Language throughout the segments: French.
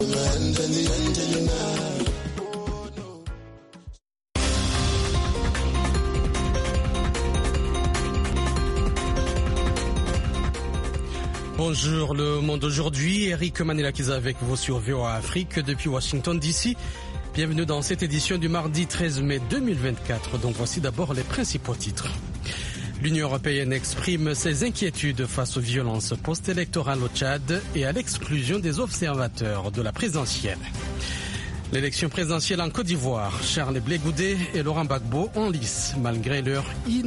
Bonjour le monde aujourd'hui, Eric Manelakiza avec vous sur VOA Afrique depuis Washington DC. Bienvenue dans cette édition du mardi 13 mai 2024. Donc voici d'abord les principaux titres. L'Union européenne exprime ses inquiétudes face aux violences post-électorales au Tchad et à l'exclusion des observateurs de la présidentielle. L'élection présidentielle en Côte d'Ivoire, Charles Blé Goudé et Laurent Gbagbo en lice malgré leur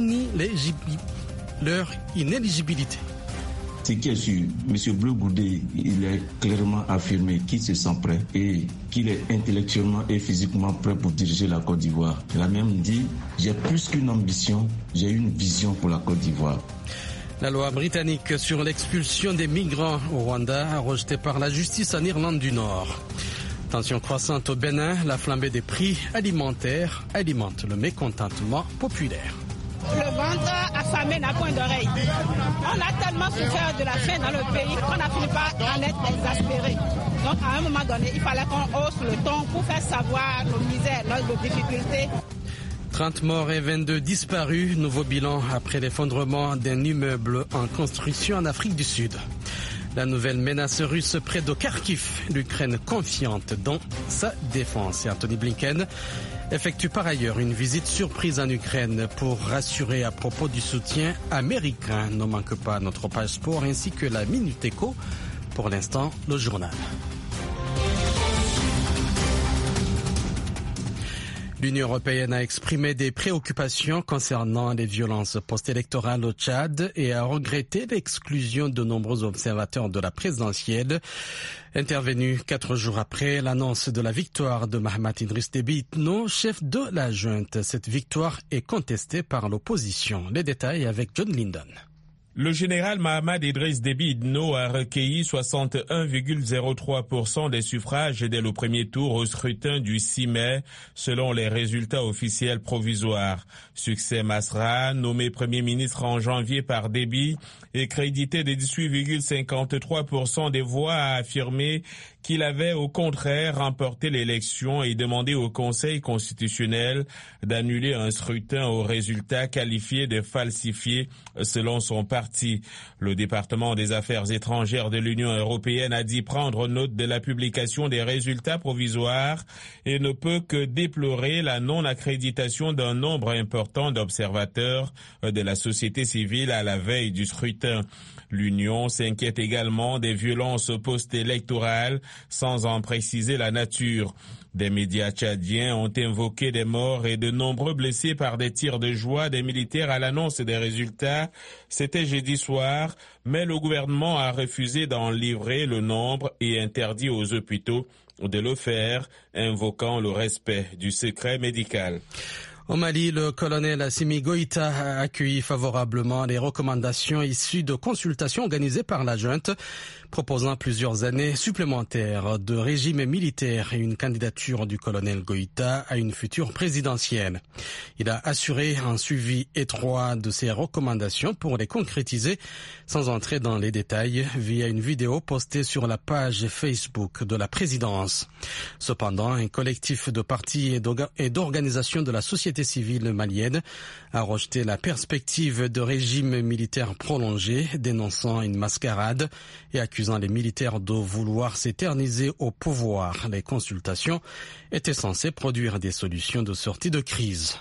inéligibilité. Ce qui est sûr, M. Blé Goudé, il a clairement affirmé qu'il se sent prêt et qu'il est intellectuellement et physiquement prêt pour diriger la Côte d'Ivoire. Il a même dit « J'ai plus qu'une ambition, j'ai une vision pour la Côte d'Ivoire ». La loi britannique sur l'expulsion des migrants au Rwanda, rejetée par la justice en Irlande du Nord. Tension croissante au Bénin, la flambée des prix alimentaires alimente le mécontentement populaire. Le ventre affamé n'a point d'oreille. On a tellement souffert de la faim dans le pays qu'on a fini par en être exaspéré. Donc à un moment donné, il fallait qu'on hausse le ton pour faire savoir nos misères, nos difficultés. 30 morts et 22 disparus. Nouveau bilan après l'effondrement d'un immeuble en construction en Afrique du Sud. La nouvelle menace russe près de Kharkiv. L'Ukraine confiante dans sa défense. Et Anthony Blinken effectue par ailleurs une visite surprise en Ukraine pour rassurer à propos du soutien américain. Ne manque pas notre page sport ainsi que la Minute Éco. Pour l'instant, le journal. L'Union européenne a exprimé des préoccupations concernant les violences post-électorales au Tchad et a regretté l'exclusion de nombreux observateurs de la présidentielle. Intervenu 4 jours après l'annonce de la victoire de Mahamat Idriss Déby Itno, chef de la junte. Cette victoire est contestée par l'opposition. Les détails avec John Lyndon. Le général Mahamat Idriss Déby Itno a recueilli 61,03% des suffrages dès le premier tour au scrutin du 6 mai, selon les résultats officiels provisoires. Succès Masra, nommé Premier ministre en janvier par Déby, et crédité de 18,53% des voix, a affirmé qu'il avait au contraire remporté l'élection et demandé au Conseil constitutionnel d'annuler un scrutin aux résultats qualifiés de falsifiés selon son parti. Le département des Affaires étrangères de l'Union européenne a dit prendre note de la publication des résultats provisoires et ne peut que déplorer la non-accréditation d'un nombre important d'observateurs de la société civile à la veille du scrutin. L'Union s'inquiète également des violences post-électorales sans en préciser la nature. Des médias tchadiens ont invoqué des morts et de nombreux blessés par des tirs de joie des militaires à l'annonce des résultats. C'était jeudi soir, mais le gouvernement a refusé d'en livrer le nombre et interdit aux hôpitaux de le faire, invoquant le respect du secret médical. Au Mali, le colonel Assimi Goïta a accueilli favorablement les recommandations issues de consultations organisées par la junte, proposant plusieurs années supplémentaires de régime militaire et une candidature du colonel Goïta à une future présidentielle. Il a assuré un suivi étroit de ces recommandations pour les concrétiser, sans entrer dans les détails, via une vidéo postée sur la page Facebook de la présidence. Cependant, un collectif de partis et d'organisations de la société civile malienne a rejeté la perspective de régime militaire prolongé, dénonçant une mascarade et accusant les militaires de vouloir s'éterniser au pouvoir. Les consultations étaient censées produire des solutions de sortie de crise.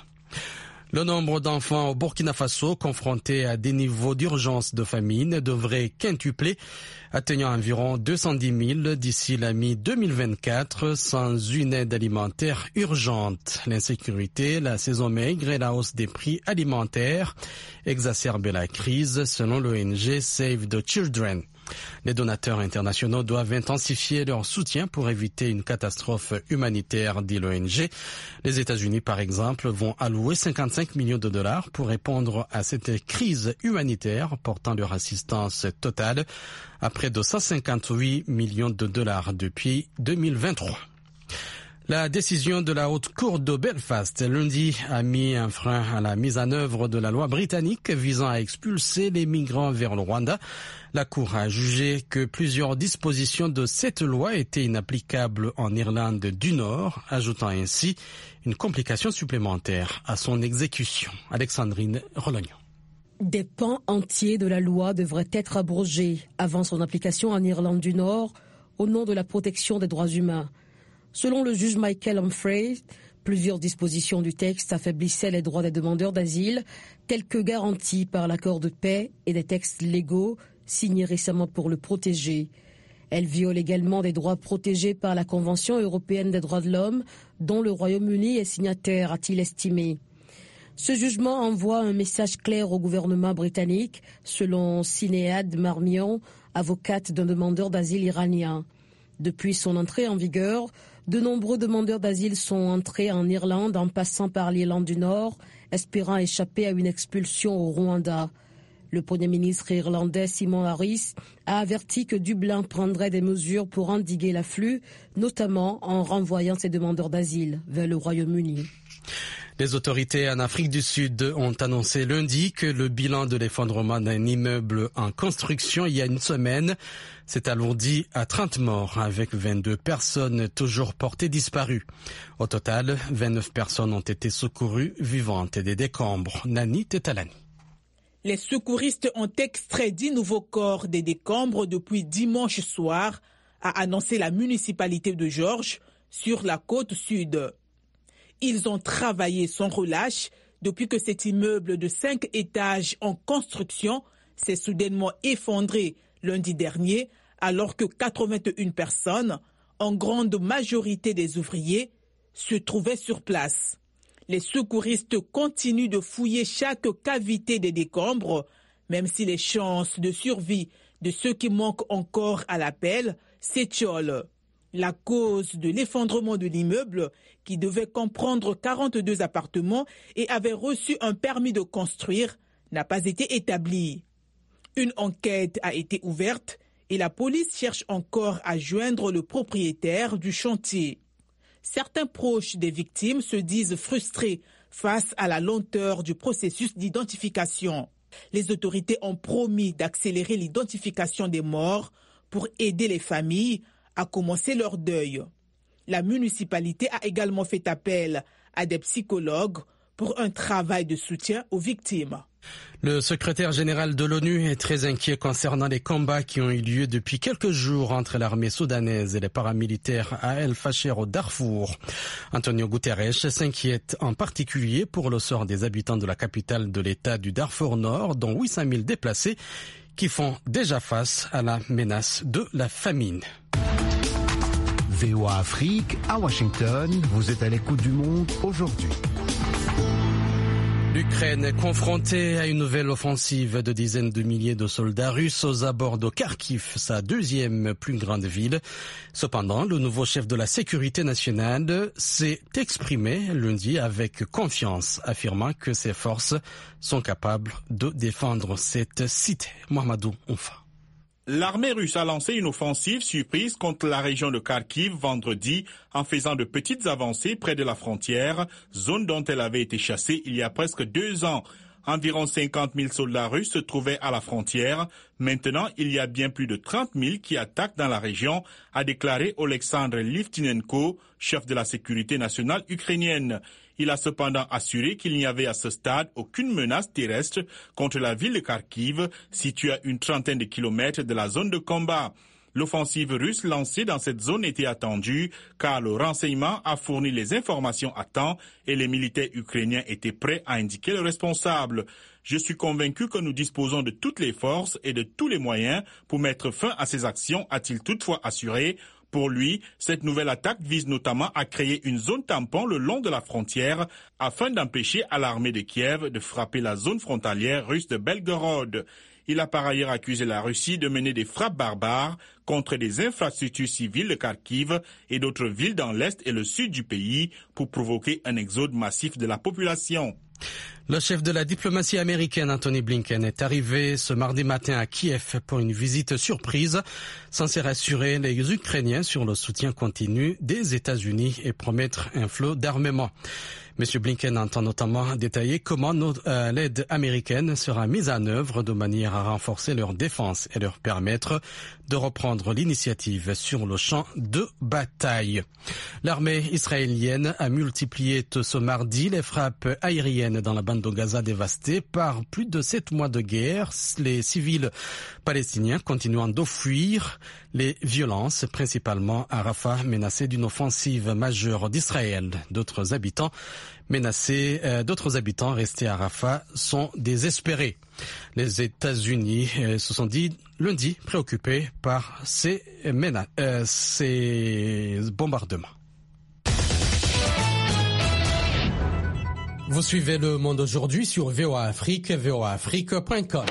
Le nombre d'enfants au Burkina Faso confrontés à des niveaux d'urgence de famine devrait quintupler, atteignant environ 210 000 d'ici la mi-2024 sans une aide alimentaire urgente. L'insécurité, la saison maigre et la hausse des prix alimentaires exacerbent la crise selon l'ONG Save the Children. Les donateurs internationaux doivent intensifier leur soutien pour éviter une catastrophe humanitaire, dit l'ONG. Les États-Unis, par exemple, vont allouer 55 millions de dollars pour répondre à cette crise humanitaire, portant leur assistance totale à près de 158 millions de dollars depuis 2023. La décision de la Haute Cour de Belfast lundi a mis un frein à la mise en œuvre de la loi britannique visant à expulser les migrants vers le Rwanda. La Cour a jugé que plusieurs dispositions de cette loi étaient inapplicables en Irlande du Nord, ajoutant ainsi une complication supplémentaire à son exécution. Alexandrine Rolognon. Des pans entiers de la loi devraient être abrogés avant son application en Irlande du Nord au nom de la protection des droits humains. Selon le juge Michael Humphrey, plusieurs dispositions du texte affaiblissaient les droits des demandeurs d'asile, tels que garantis par l'accord de paix et des textes légaux signés récemment pour le protéger. Elle viole également des droits protégés par la Convention européenne des droits de l'homme, dont le Royaume-Uni est signataire, a-t-il estimé. Ce jugement envoie un message clair au gouvernement britannique, selon Sinéad Marmion, avocate d'un demandeur d'asile iranien. Depuis son entrée en vigueur, de nombreux demandeurs d'asile sont entrés en Irlande en passant par l'Irlande du Nord, espérant échapper à une expulsion au Rwanda. Le Premier ministre irlandais Simon Harris a averti que Dublin prendrait des mesures pour endiguer l'afflux, notamment en renvoyant ses demandeurs d'asile vers le Royaume-Uni. Les autorités en Afrique du Sud ont annoncé lundi que le bilan de l'effondrement d'un immeuble en construction il y a une semaine s'est alourdi à 30 morts, avec 22 personnes toujours portées disparues. Au total, 29 personnes ont été secourues vivantes des décombres. Nani Tetalani. Les secouristes ont extrait 10 nouveaux corps des décombres depuis dimanche soir, a annoncé la municipalité de George, sur la côte sud. Ils ont travaillé sans relâche depuis que cet immeuble de 5 étages en construction s'est soudainement effondré lundi dernier, alors que 81 personnes, en grande majorité des ouvriers, se trouvaient sur place. Les secouristes continuent de fouiller chaque cavité des décombres, même si les chances de survie de ceux qui manquent encore à l'appel s'étiolent. La cause de l'effondrement de l'immeuble, qui devait comprendre 42 appartements et avait reçu un permis de construire, n'a pas été établie. Une enquête a été ouverte et la police cherche encore à joindre le propriétaire du chantier. Certains proches des victimes se disent frustrés face à la lenteur du processus d'identification. Les autorités ont promis d'accélérer l'identification des morts pour aider les familles à commencer leur deuil. La municipalité a également fait appel à des psychologues pour un travail de soutien aux victimes. Le secrétaire général de l'ONU est très inquiet concernant les combats qui ont eu lieu depuis quelques jours entre l'armée soudanaise et les paramilitaires à El Fasher au Darfour. Antonio Guterres s'inquiète en particulier pour le sort des habitants de la capitale de l'État du Darfour Nord, dont 800 000 déplacés qui font déjà face à la menace de la famine. VOA Afrique, à Washington, vous êtes à l'écoute du monde aujourd'hui. L'Ukraine est confrontée à une nouvelle offensive de dizaines de milliers de soldats russes aux abords de Kharkiv, sa deuxième plus grande ville. Cependant, le nouveau chef de la sécurité nationale s'est exprimé lundi avec confiance, affirmant que ses forces sont capables de défendre cette cité. Mohamedou Oumfa. L'armée russe a lancé une offensive surprise contre la région de Kharkiv vendredi en faisant de petites avancées près de la frontière, zone dont elle avait été chassée il y a presque 2 ans. Environ 50 000 soldats russes se trouvaient à la frontière. Maintenant, il y a bien plus de 30 000 qui attaquent dans la région, a déclaré Oleksandr Livtinenko, chef de la sécurité nationale ukrainienne. Il a cependant assuré qu'il n'y avait à ce stade aucune menace terrestre contre la ville de Kharkiv, située à une trentaine de kilomètres de la zone de combat. L'offensive russe lancée dans cette zone était attendue car le renseignement a fourni les informations à temps et les militaires ukrainiens étaient prêts à indiquer le responsable. Je suis convaincu que nous disposons de toutes les forces et de tous les moyens pour mettre fin à ces actions, a-t-il toutefois assuré. Pour lui, cette nouvelle attaque vise notamment à créer une zone tampon le long de la frontière afin d'empêcher à l'armée de Kiev de frapper la zone frontalière russe de Belgorod. Il a par ailleurs accusé la Russie de mener des frappes barbares contre des infrastructures civiles de Kharkiv et d'autres villes dans l'est et le sud du pays pour provoquer un exode massif de la population. Le chef de la diplomatie américaine, Anthony Blinken, est arrivé ce mardi matin à Kiev pour une visite surprise, censée rassurer les Ukrainiens sur le soutien continu des États-Unis et promettre un flot d'armement. M. Blinken entend notamment détailler comment l'aide américaine sera mise en œuvre de manière à renforcer leur défense et leur permettre de reprendre l'initiative sur le champ de bataille. L'armée israélienne a multiplié ce mardi les frappes aériennes dans la bande de Gaza dévastée par plus de 7 mois de guerre. Les civils palestiniens continuant de fuir les violences, principalement à Rafah, menacés d'une offensive majeure d'Israël. D'autres habitants restés à Rafah sont désespérés. Les États-Unis se sont dit lundi préoccupés par ces bombardements. Vous suivez Le Monde aujourd'hui sur VOA Afrique, voaafrique.com.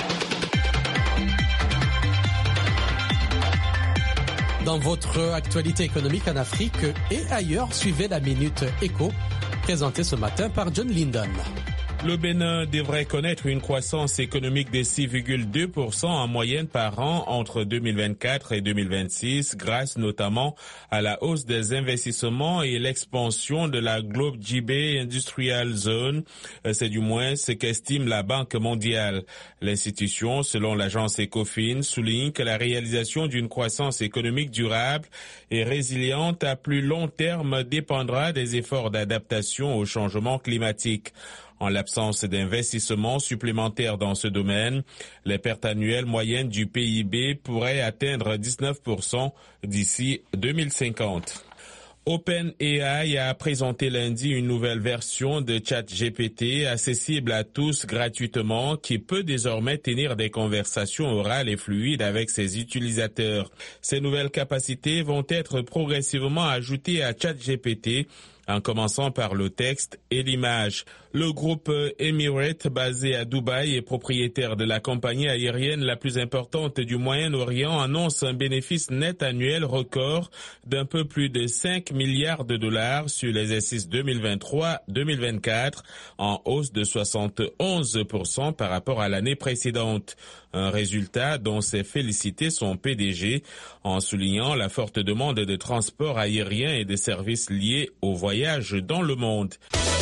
Dans votre actualité économique en Afrique et ailleurs, suivez la Minute Éco, présentée ce matin par John Linden. Le Bénin devrait connaître une croissance économique de 6,2% en moyenne par an entre 2024 et 2026, grâce notamment à la hausse des investissements et l'expansion de la Globe GB Industrial Zone. C'est du moins ce qu'estime la Banque mondiale. L'institution, selon l'agence Ecofin, souligne que la réalisation d'une croissance économique durable et résiliente à plus long terme dépendra des efforts d'adaptation au changement climatique. En l'absence d'investissements supplémentaires dans ce domaine, les pertes annuelles moyennes du PIB pourraient atteindre 19% d'ici 2050. OpenAI a présenté lundi une nouvelle version de ChatGPT accessible à tous gratuitement qui peut désormais tenir des conversations orales et fluides avec ses utilisateurs. Ces nouvelles capacités vont être progressivement ajoutées à ChatGPT en commençant par le texte et l'image. Le groupe Emirates, basé à Dubaï et propriétaire de la compagnie aérienne la plus importante du Moyen-Orient, annonce un bénéfice net annuel record d'un peu plus de 5 milliards de dollars sur l'exercice 2023-2024, en hausse de 71% par rapport à l'année précédente. Un résultat dont s'est félicité son PDG en soulignant la forte demande de transport aérien et de services liés au voyage dans le monde.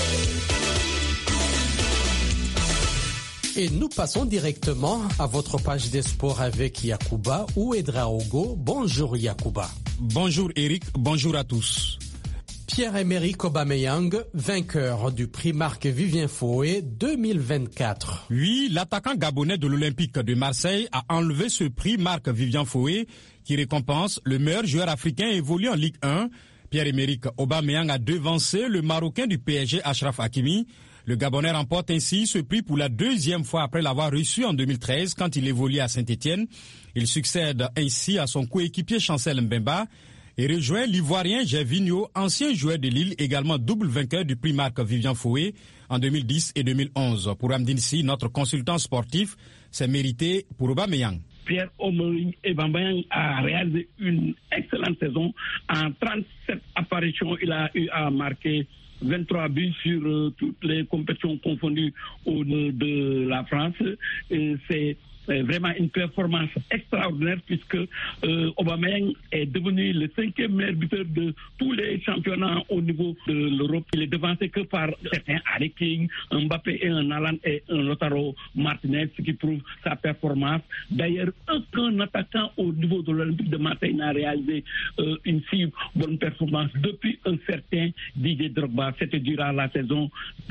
Et nous passons directement à votre page des sports avec Yacouba Ouedraogo. Bonjour Yacouba. Bonjour Eric, bonjour à tous. Pierre-Emerick Aubameyang, vainqueur du prix Marc-Vivien Foé 2024. Oui, l'attaquant gabonais de l'Olympique de Marseille a enlevé ce prix Marc-Vivien Foé qui récompense le meilleur joueur africain évolué en Ligue 1. Pierre-Emerick Aubameyang a devancé le Marocain du PSG Achraf Hakimi. Le Gabonais remporte ainsi ce prix pour la deuxième fois après l'avoir reçu en 2013 quand il évoluait à Saint-Étienne. Il succède ainsi à son coéquipier Chancel Mbemba et rejoint l'Ivoirien Gervinho, ancien joueur de Lille, également double vainqueur du prix Marc-Vivien Foé en 2010 et 2011. Pour Amdinsi, notre consultant sportif, c'est mérité pour Aubameyang. Pierre-Emerick Aubameyang a réalisé une excellente saison. En 37 apparitions, il a eu à marquer 23 buts sur toutes les compétitions confondues au niveau de la France. Et c'est vraiment une performance extraordinaire puisque Aubameyang est devenu le 5e meilleur buteur de tous les championnats au niveau de l'Europe. Il est devancé que par certains Harry Kane, un Mbappé et un Haaland et un Lautaro Martinez, ce qui prouve sa performance. D'ailleurs, aucun attaquant au niveau de l'Olympique de Marseille n'a réalisé une si bonne performance depuis un certain Didier Drogba. C'était durant la saison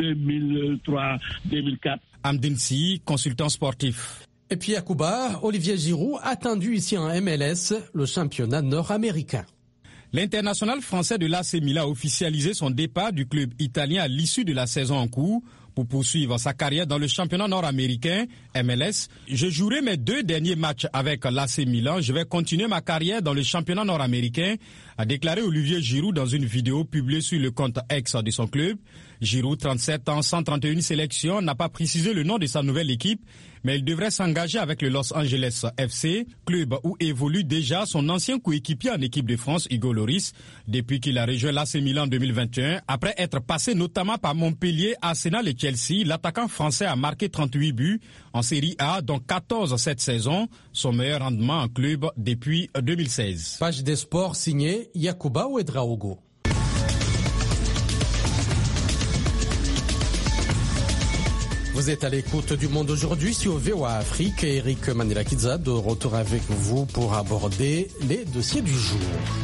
2003-2004. Amdinsi, consultant sportif. Et puis à Cuba, Olivier Giroud attendu ici en MLS, le championnat nord-américain. L'international français de l'AC Milan a officialisé son départ du club italien à l'issue de la saison en cours pour poursuivre sa carrière dans le championnat nord-américain MLS. Je jouerai mes 2 derniers matchs avec l'AC Milan. Je vais continuer ma carrière dans le championnat nord-américain, a déclaré Olivier Giroud dans une vidéo publiée sur le compte X de son club. Giroud, 37 ans, 131 sélections, n'a pas précisé le nom de sa nouvelle équipe, mais il devrait s'engager avec le Los Angeles FC, club où évolue déjà son ancien coéquipier en équipe de France, Hugo Lloris, depuis qu'il a rejoint l'AC Milan en 2021, après être passé notamment par Montpellier, Arsenal et Chelsea, l'attaquant français a marqué 38 buts en Série A, dont 14 cette saison, son meilleur rendement en club depuis 2016. Page des sports signée Yacouba Ouedraogo. Vous êtes à l'écoute du Monde aujourd'hui sur VOA Afrique et Eric Manilakidza de retour avec vous pour aborder les dossiers du jour.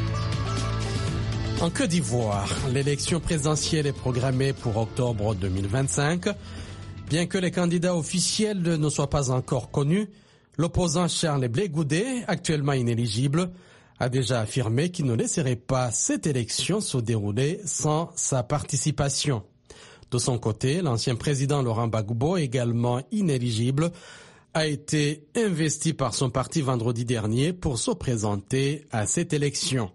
En Côte d'Ivoire, l'élection présidentielle est programmée pour octobre 2025. Bien que les candidats officiels ne soient pas encore connus, l'opposant Charles Blé Goudé, actuellement inéligible, a déjà affirmé qu'il ne laisserait pas cette élection se dérouler sans sa participation. De son côté, l'ancien président Laurent Gbagbo, également inéligible, a été investi par son parti vendredi dernier pour se présenter à cette élection.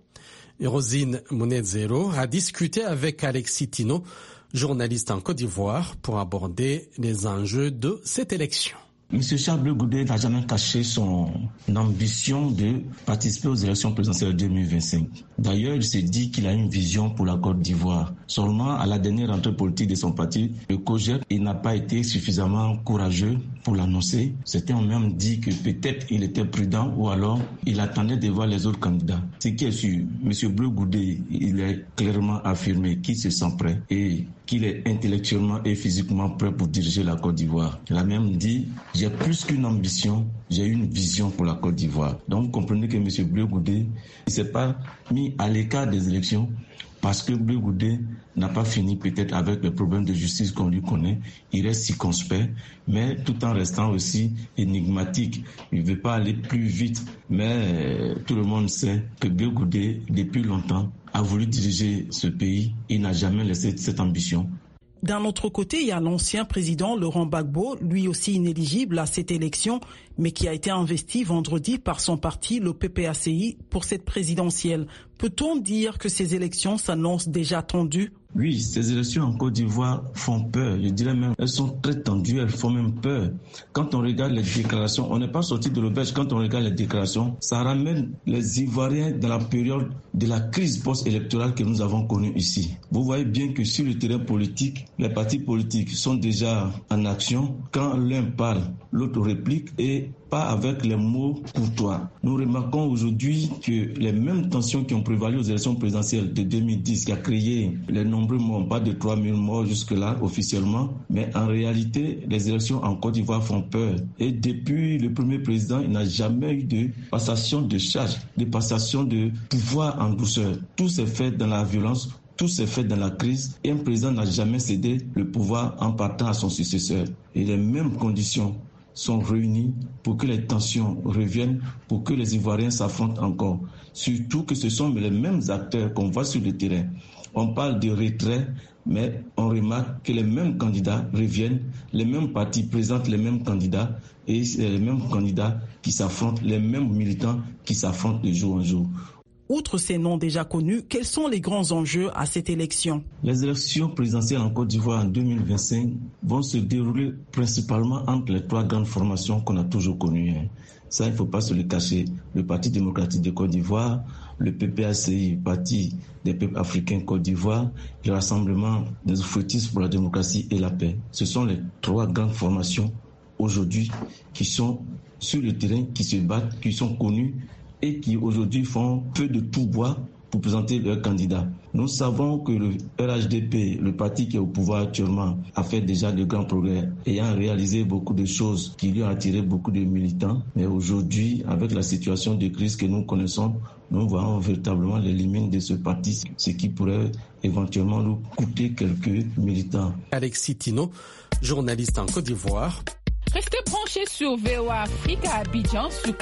Rosine Mounezero a discuté avec Alexis Tino, journaliste en Côte d'Ivoire, pour aborder les enjeux de cette élection. M. Charles Blé Goudé n'a jamais caché son ambition de participer aux élections présidentielles 2025. D'ailleurs, il s'est dit qu'il a une vision pour la Côte d'Ivoire. Seulement, à la dernière rentrée politique de son parti, le COJER, il n'a pas été suffisamment courageux pour l'annoncer. Certains ont même dit que peut-être il était prudent ou alors il attendait de voir les autres candidats. Ce qui est sûr, M. Blé Goudé, il est clairement affirmé qu'il se sent prêt et qu'il est intellectuellement et physiquement prêt pour diriger la Côte d'Ivoire. Il a même dit « J'ai plus qu'une ambition, j'ai une vision pour la Côte d'Ivoire ». Donc vous comprenez que M. Blé Goudé ne s'est pas mis à l'écart des élections parce que Blé Goudé n'a pas fini peut-être avec les problèmes de justice qu'on lui connaît. Il reste circonspect, mais tout en restant aussi énigmatique. Il ne veut pas aller plus vite, mais tout le monde sait que Blé Goudé, depuis longtemps, a voulu diriger ce pays. Il n'a jamais laissé cette ambition. D'un autre côté, il y a l'ancien président Laurent Gbagbo, lui aussi inéligible à cette élection, mais qui a été investi vendredi par son parti, le PPACI, pour cette présidentielle. Peut-on dire que ces élections s'annoncent déjà tendues ? Oui, ces élections en Côte d'Ivoire font peur. Je dirais même, elles sont très tendues, elles font même peur. Quand on regarde les déclarations, on n'est pas sorti de l'auberge. Quand on regarde les déclarations, ça ramène les Ivoiriens dans la période de la crise post-électorale que nous avons connue ici. Vous voyez bien que sur le terrain politique, les partis politiques sont déjà en action. Quand l'un parle, l'autre réplique et pas avec les mots courtois. Nous remarquons aujourd'hui que les mêmes tensions qui ont prévalu aux élections présidentielles de 2010, qui a créé les nombreux morts, pas de 3000 morts jusque-là officiellement, mais en réalité, les élections en Côte d'Ivoire font peur. Et depuis le premier président, il n'a jamais eu de passation de charge, de passation de pouvoir en douceur. Tout s'est fait dans la violence. Tout s'est fait dans la crise et un président n'a jamais cédé le pouvoir en partant à son successeur. Et les mêmes conditions sont réunies pour que les tensions reviennent, pour que les Ivoiriens s'affrontent encore. Surtout que ce sont les mêmes acteurs qu'on voit sur le terrain. On parle de retrait, mais on remarque que les mêmes candidats reviennent, les mêmes partis présentent les mêmes candidats et c'est les mêmes candidats qui s'affrontent, les mêmes militants qui s'affrontent de jour en jour. Outre ces noms déjà connus, quels sont les grands enjeux à cette élection ? Les élections présidentielles en Côte d'Ivoire en 2025 vont se dérouler principalement entre les trois grandes formations qu'on a toujours connues. Ça, il ne faut pas se le cacher. Le Parti démocratique de Côte d'Ivoire, le PPACI, Parti des peuples africains Côte d'Ivoire, le Rassemblement des fruitistes pour la démocratie et la paix. Ce sont les trois grandes formations aujourd'hui qui sont sur le terrain, qui se battent, qui sont connues et qui aujourd'hui font peu de tout bois pour présenter leurs candidats. Nous savons que le RHDP, le parti qui est au pouvoir actuellement, a fait déjà de grands progrès, ayant réalisé beaucoup de choses qui lui ont attiré beaucoup de militants. Mais aujourd'hui, avec la situation de crise que nous connaissons, nous voyons véritablement les limites de ce parti, ce qui pourrait éventuellement nous coûter quelques militants. Alexis Tino, journaliste en Côte d'Ivoire. Restez branchés sur VOA Afrique à Abidjan sur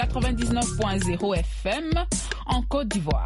99.0 FM en Côte d'Ivoire.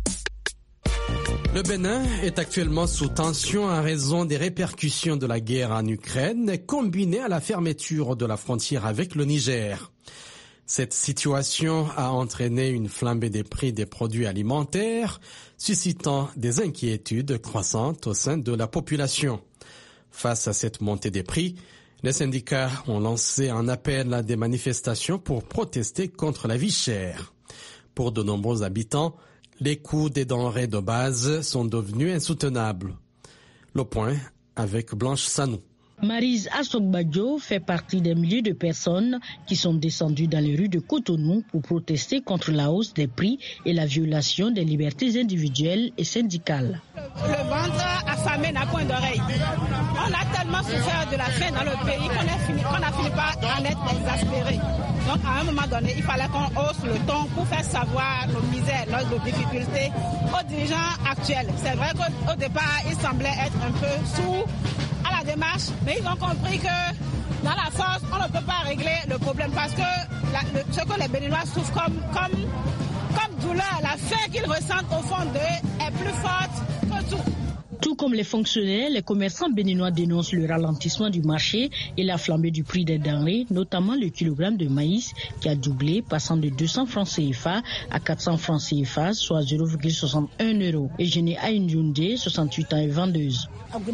Le Bénin est actuellement sous tension en raison des répercussions de la guerre en Ukraine, combinée à la fermeture de la frontière avec le Niger. Cette situation a entraîné une flambée des prix des produits alimentaires, suscitant des inquiétudes croissantes au sein de la population. Face à cette montée des prix, les syndicats ont lancé un appel à des manifestations pour protester contre la vie chère. Pour de nombreux habitants, les coûts des denrées de base sont devenus insoutenables. Le point avec Blanche Sanou. Maryse Assogbadjo fait partie des milliers de personnes qui sont descendues dans les rues de Cotonou pour protester contre la hausse des prix et la violation des libertés individuelles et syndicales. Le ventre affamé n'a point d'oreille. On a tellement souffert de la faim dans le pays qu'on a fini par en être exaspéré. Donc à un moment donné, il fallait qu'on hausse le ton pour faire savoir nos misères, nos difficultés aux dirigeants actuels. C'est vrai qu'au départ, ils semblaient être un peu sourds à la démarche, mais ils ont compris que dans la force, on ne peut pas régler le problème parce que ce que les Béninois souffrent comme douleur, la faim qu'ils ressentent au fond d'eux est plus forte que tout. Tout comme les fonctionnaires, les commerçants béninois dénoncent le ralentissement du marché et la flambée du prix des denrées, notamment le kilogramme de maïs qui a doublé, passant de 200 francs CFA à 400 francs CFA, soit 0,61 €. Et Eugénie Aïnjoundé, 68 ans et vendeuse.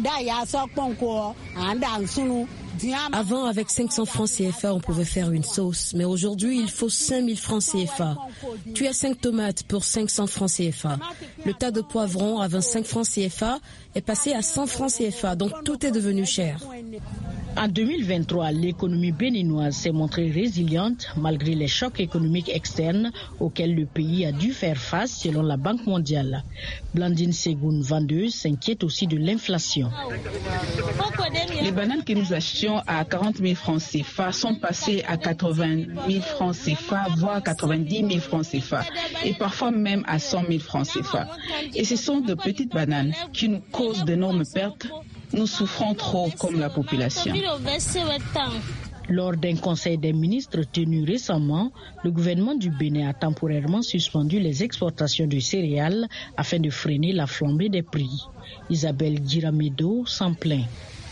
Avant, avec 500 francs CFA, on pouvait faire une sauce. Mais aujourd'hui, il faut 5000 francs CFA. Tu as 5 tomates pour 500 francs CFA. Le tas de poivrons à 25 francs CFA est passé à 100 francs CFA. Donc tout est devenu cher. En 2023, l'économie béninoise s'est montrée résiliente malgré les chocs économiques externes auxquels le pays a dû faire face selon la Banque mondiale. Blandine Segoun, vendeuse, s'inquiète aussi de l'inflation. Les bananes que nous achetions à 40 000 francs CFA sont passées à 80 000 francs CFA, voire 90 000 francs CFA, et parfois même à 100 000 francs CFA. Et ce sont de petites bananes qui nous causent d'énormes pertes. Nous souffrons trop comme la population. Lors d'un conseil des ministres tenu récemment, le gouvernement du Bénin a temporairement suspendu les exportations de céréales afin de freiner la flambée des prix. Isabelle Giramedo s'en plaint.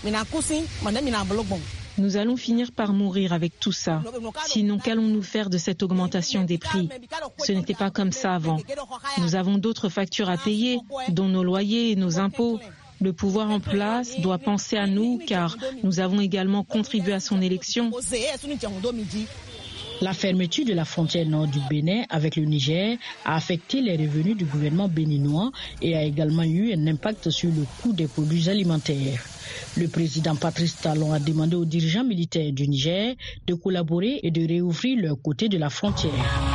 Nous allons finir par mourir avec tout ça. Sinon, qu'allons-nous faire de cette augmentation des prix? Ce n'était pas comme ça avant. Nous avons d'autres factures à payer, dont nos loyers et nos impôts. Le pouvoir en place doit penser à nous car nous avons également contribué à son élection. La fermeture de la frontière nord du Bénin avec le Niger a affecté les revenus du gouvernement béninois et a également eu un impact sur le coût des produits alimentaires. Le président Patrice Talon a demandé aux dirigeants militaires du Niger de collaborer et de réouvrir leur côté de la frontière.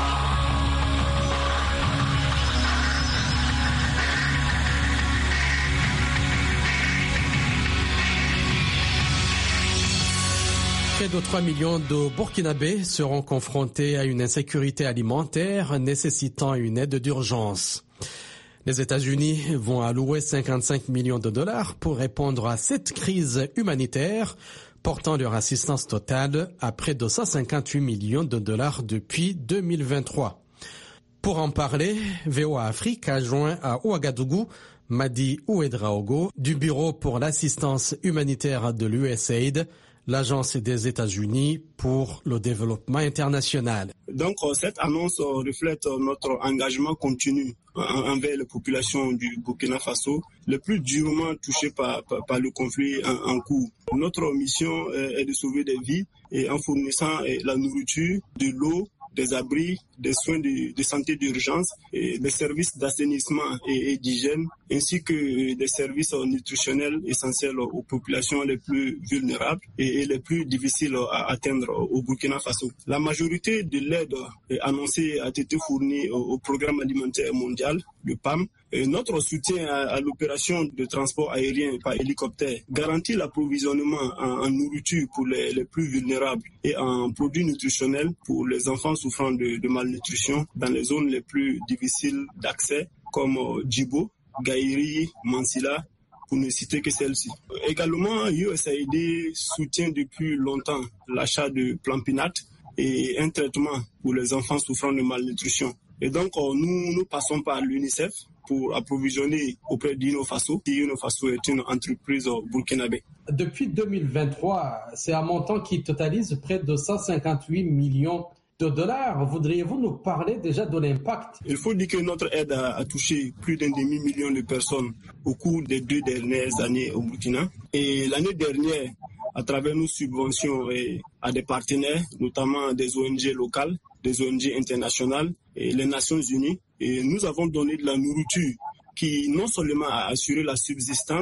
Près de 3 millions de Burkinabés seront confrontés à une insécurité alimentaire nécessitant une aide d'urgence. Les États-Unis vont allouer 55 millions de dollars pour répondre à cette crise humanitaire, portant leur assistance totale à près de 158 millions de dollars depuis 2023. Pour en parler, VOA Afrique a joint à Ouagadougou Madi Ouedraogo du Bureau pour l'assistance humanitaire de l'USAID, l'Agence des États-Unis pour le développement international. Donc cette annonce reflète notre engagement continu envers les populations du Burkina Faso, les plus durement touchées par le conflit en cours. Notre mission est de sauver des vies et en fournissant la nourriture, de l'eau, des abris, des soins de santé d'urgence, et des services d'assainissement et d'hygiène, ainsi que des services nutritionnels essentiels aux populations les plus vulnérables et les plus difficiles à atteindre au Burkina Faso. La majorité de l'aide annoncée a été fournie au Programme alimentaire mondial, le PAM. Et notre soutien à l'opération de transport aérien par hélicoptère garantit l'approvisionnement en nourriture pour les plus vulnérables et en produits nutritionnels pour les enfants souffrant de malnutrition dans les zones les plus difficiles d'accès comme Djibo, Gaïri, Mansilla, pour ne citer que celle-ci. Également, USAID soutient depuis longtemps l'achat de Plampinat et un traitement pour les enfants souffrant de malnutrition. Et donc, nous passons par l'UNICEF pour approvisionner auprès d'Inofaso. Inofaso est une entreprise burkinabé. Depuis 2023, c'est un montant qui totalise près de 158 millions de dollars. Voudriez-vous nous parler déjà de l'impact? Il faut dire que notre aide a touché plus d'1,5 million de personnes au cours des 2 dernières années au Burkina. Et l'année dernière, à travers nos subventions à des partenaires, notamment des ONG locales, des ONG internationales et les Nations Unies, et nous avons donné de la nourriture qui non seulement a assuré la subsistance,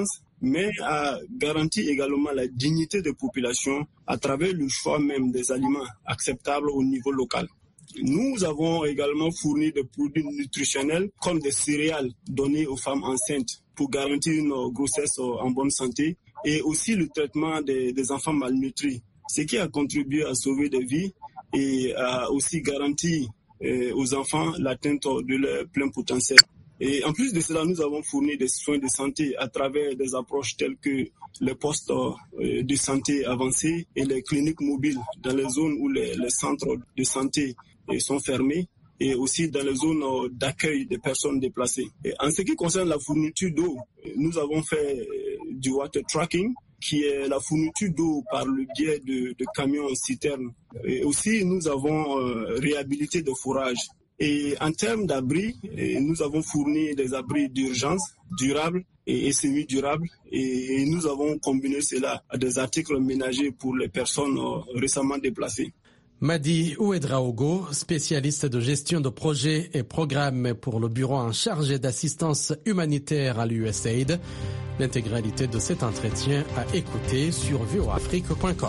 mais a garanti également la dignité des populations à travers le choix même des aliments acceptables au niveau local. Nous avons également fourni des produits nutritionnels comme des céréales données aux femmes enceintes pour garantir une grossesse en bonne santé et aussi le traitement des enfants malnutris, ce qui a contribué à sauver des vies et a aussi garanti aux enfants l'atteinte de leur plein potentiel. Et en plus de cela, nous avons fourni des soins de santé à travers des approches telles que les postes de santé avancés et les cliniques mobiles dans les zones où les centres de santé sont fermés et aussi dans les zones d'accueil des personnes déplacées. Et en ce qui concerne la fourniture d'eau, nous avons fait du water tracking, qui est la fourniture d'eau par le biais de camions citernes. Et aussi, nous avons réhabilité des fourrages. Et en termes d'abris, nous avons fourni des abris d'urgence durables et semi-durables. Et nous avons combiné cela à des articles ménagers pour les personnes récemment déplacées. Madi Ouedraogo, spécialiste de gestion de projets et programmes pour le bureau en charge d'assistance humanitaire à l'USAID. L'intégralité de cet entretien à écouter sur voafrique.com.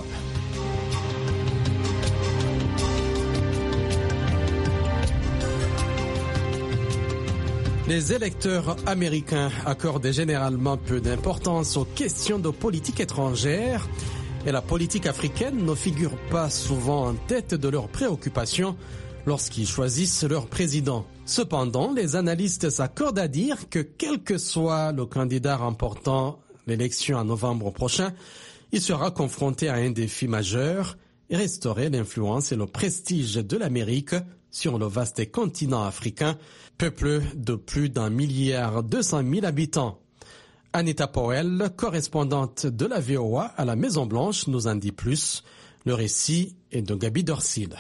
Les électeurs américains accordent généralement peu d'importance aux questions de politique étrangère. Et la politique africaine ne figure pas souvent en tête de leurs préoccupations lorsqu'ils choisissent leur président. Cependant, les analystes s'accordent à dire que quel que soit le candidat remportant l'élection en novembre prochain, il sera confronté à un défi majeur, restaurer l'influence et le prestige de l'Amérique sur le vaste continent africain, peuplé de plus d'1,2 milliard habitants. Anita Powell, correspondante de la VOA à la Maison-Blanche, nous en dit plus. Le récit est de Gabi Dorsil.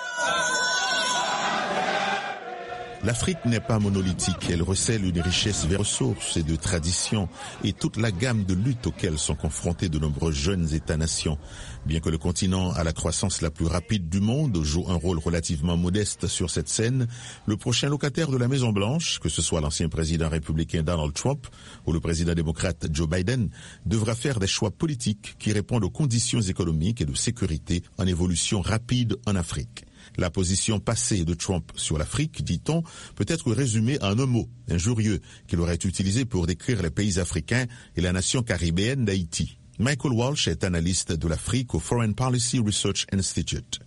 L'Afrique n'est pas monolithique, elle recèle une richesse de ressources et de traditions et toute la gamme de luttes auxquelles sont confrontés de nombreux jeunes États-nations. Bien que le continent à la croissance la plus rapide du monde joue un rôle relativement modeste sur cette scène, le prochain locataire de la Maison-Blanche, que ce soit l'ancien président républicain Donald Trump ou le président démocrate Joe Biden, devra faire des choix politiques qui répondent aux conditions économiques et de sécurité en évolution rapide en Afrique. La position passée de Trump sur l'Afrique, dit-on, peut être résumée en un mot, injurieux, qu'il aurait utilisé pour décrire les pays africains et la nation caribéenne d'Haïti. Michael Walsh est analyste de l'Afrique au Foreign Policy Research Institute.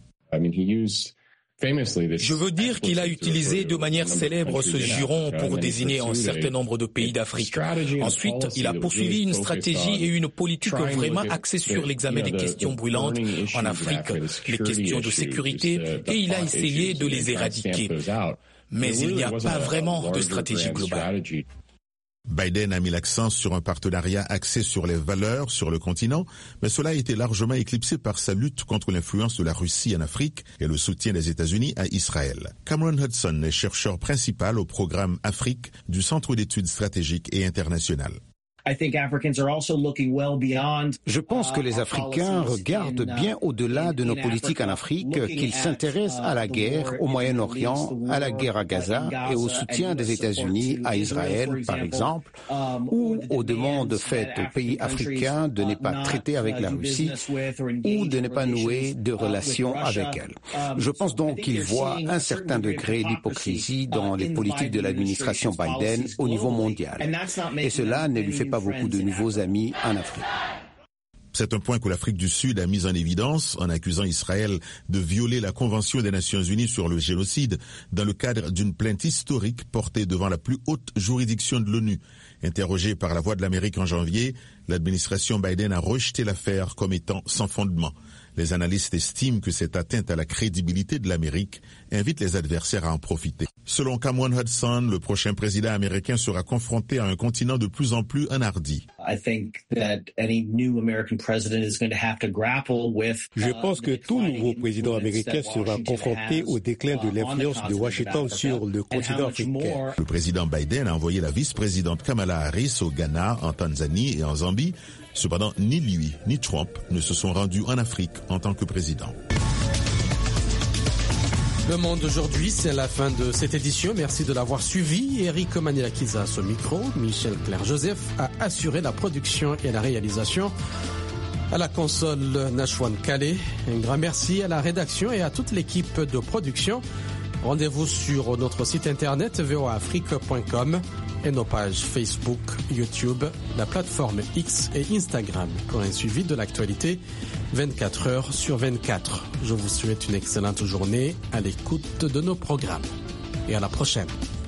Je veux dire qu'il a utilisé de manière célèbre ce juron pour désigner un certain nombre de pays d'Afrique. Ensuite, il a poursuivi une stratégie et une politique vraiment axée sur l'examen des questions brûlantes en Afrique, les questions de sécurité, et il a essayé de les éradiquer. Mais il n'y a pas vraiment de stratégie globale. Biden a mis l'accent sur un partenariat axé sur les valeurs sur le continent, mais cela a été largement éclipsé par sa lutte contre l'influence de la Russie en Afrique et le soutien des États-Unis à Israël. Cameron Hudson est chercheur principal au programme Afrique du Centre d'études stratégiques et internationales. Je pense que les Africains regardent bien au-delà de nos politiques en Afrique, qu'ils s'intéressent à la guerre au Moyen-Orient, à la guerre à Gaza et au soutien des États-Unis à Israël, par exemple, ou aux demandes faites aux pays africains de ne pas traiter avec la Russie ou de ne pas nouer de relations avec elle. Je pense donc qu'ils voient un certain degré d'hypocrisie dans les politiques de l'administration Biden au niveau mondial. Et cela ne lui fait pas beaucoup de nouveaux amis en Afrique. C'est un point que l'Afrique du Sud a mis en évidence en accusant Israël de violer la Convention des Nations Unies sur le génocide dans le cadre d'une plainte historique portée devant la plus haute juridiction de l'ONU. Interrogée par La Voix de l'Amérique en janvier, l'administration Biden a rejeté l'affaire comme étant sans fondement. Les analystes estiment que cette atteinte à la crédibilité de l'Amérique invite les adversaires à en profiter. Selon Cameron Hudson, le prochain président américain sera confronté à un continent de plus en plus enhardi. Je pense que tout nouveau président américain sera confronté au déclin de l'influence de Washington sur le continent africain. Le président Biden a envoyé la vice-présidente Kamala Harris au Ghana, en Tanzanie et en Zambie. Cependant, ni lui ni Trump ne se sont rendus en Afrique en tant que président. Le Monde aujourd'hui, c'est la fin de cette édition. Merci de l'avoir suivi. Eric Manilakiza au micro, Michel Claire-Joseph a assuré la production et la réalisation. À la console, Nashwan Kale. Un grand merci à la rédaction et à toute l'équipe de production. Rendez-vous sur notre site internet voaafrique.com et nos pages Facebook, YouTube, la plateforme X et Instagram pour un suivi de l'actualité 24 heures sur 24. Je vous souhaite une excellente journée à l'écoute de nos programmes et à la prochaine.